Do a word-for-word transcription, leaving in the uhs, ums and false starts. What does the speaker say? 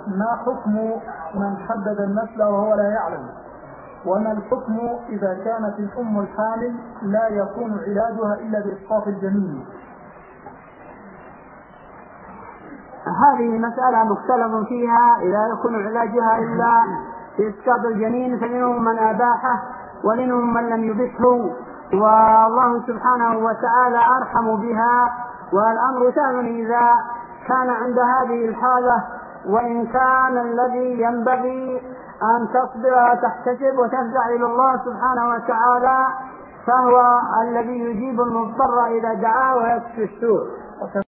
ما حكم من حدد النسل وهو لا يعلم؟ وما الحكم إذا كانت الأم الحامل لا يكون علاجها إلا بإسقاط الجنين؟ هذه مسألة مختلف فيها، إذا يكون علاجها إلا بإسقاط الجنين فمنهم من أباحه ومنهم من لم يبحه، والله سبحانه وتعالى أرحم بها، والأمر سهل إذا كان عند هذه الحالة. وإن كان الذي ينبغي أن تصبر وتحتسب وتفزع إلى الله سبحانه وتعالى فهو الذي يجيب المضطر إذا دعاه ويكفي السوء.